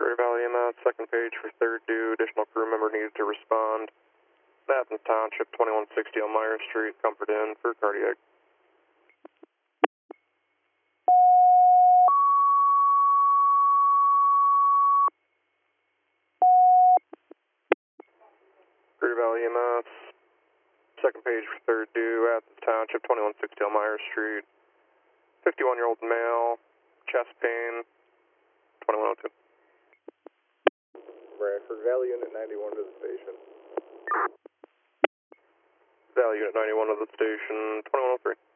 Greater Valley EMS, second page for third due. Additional crew member needs to respond. Athens Township, 2160 Elmira Street, Comfort Inn for cardiac. Greater Valley EMS, second page for third due. Athens Township, 2160 Elmira Street. 51-year-old male, chest pain, 2102. Bradford, Valley Unit 91 to the station. Valley Unit 91 to the station, 2103.